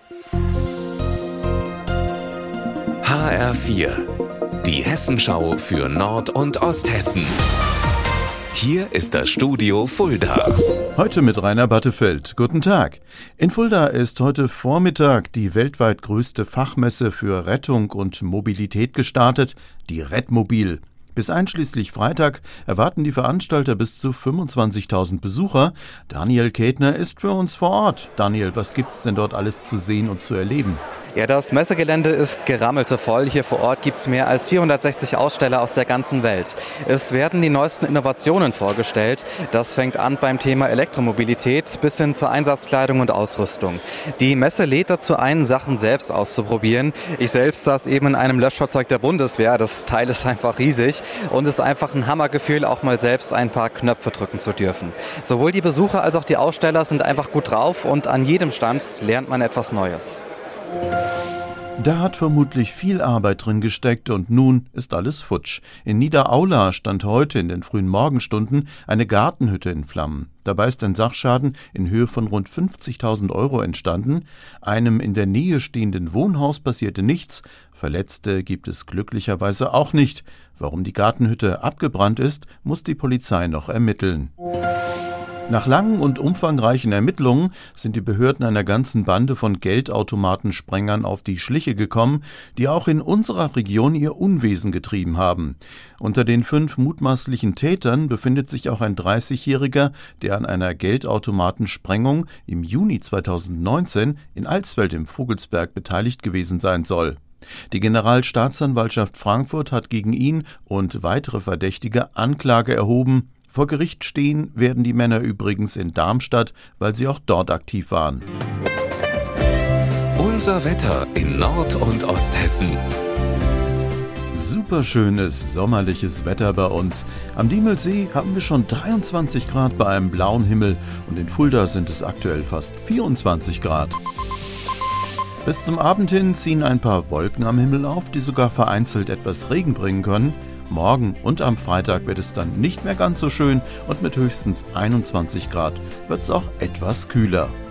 HR4, die Hessenschau für Nord- und Osthessen. Hier ist das Studio Fulda. Heute mit Rainer Battefeld. Guten Tag. In Fulda ist heute Vormittag die weltweit größte Fachmesse für Rettung und Mobilität gestartet, die Rettmobil. Bis einschließlich Freitag erwarten die Veranstalter bis zu 25.000 Besucher. Daniel Kätner ist für uns vor Ort. Daniel, was gibt's denn dort alles zu sehen und zu erleben? Ja, das Messegelände ist gerammelte voll. Hier vor Ort gibt es mehr als 460 Aussteller aus der ganzen Welt. Es werden die neuesten Innovationen vorgestellt. Das fängt an beim Thema Elektromobilität bis hin zur Einsatzkleidung und Ausrüstung. Die Messe lädt dazu ein, Sachen selbst auszuprobieren. Ich selbst saß eben in einem Löschfahrzeug der Bundeswehr. Das Teil ist einfach riesig und es ist einfach ein Hammergefühl, auch mal selbst ein paar Knöpfe drücken zu dürfen. Sowohl die Besucher als auch die Aussteller sind einfach gut drauf und an jedem Stand lernt man etwas Neues. Da hat vermutlich viel Arbeit drin gesteckt und nun ist alles futsch. In Niederaula stand heute in den frühen Morgenstunden eine Gartenhütte in Flammen. Dabei ist ein Sachschaden in Höhe von rund 50.000 € entstanden. Einem in der Nähe stehenden Wohnhaus passierte nichts. Verletzte gibt es glücklicherweise auch nicht. Warum die Gartenhütte abgebrannt ist, muss die Polizei noch ermitteln. Nach langen und umfangreichen Ermittlungen sind die Behörden einer ganzen Bande von Geldautomatensprengern auf die Schliche gekommen, die auch in unserer Region ihr Unwesen getrieben haben. Unter den 5 mutmaßlichen Tätern befindet sich auch ein 30-Jähriger, der an einer Geldautomatensprengung im Juni 2019 in Alsfeld im Vogelsberg beteiligt gewesen sein soll. Die Generalstaatsanwaltschaft Frankfurt hat gegen ihn und weitere Verdächtige Anklage erhoben. Vor Gericht stehen werden die Männer übrigens in Darmstadt, weil sie auch dort aktiv waren. Unser Wetter in Nord- und Osthessen. Superschönes, sommerliches Wetter bei uns. Am Diemelsee haben wir schon 23 Grad bei einem blauen Himmel und in Fulda sind es aktuell fast 24 Grad. Bis zum Abend hin ziehen ein paar Wolken am Himmel auf, die sogar vereinzelt etwas Regen bringen können. Morgen und am Freitag wird es dann nicht mehr ganz so schön und mit höchstens 21 Grad wird es auch etwas kühler.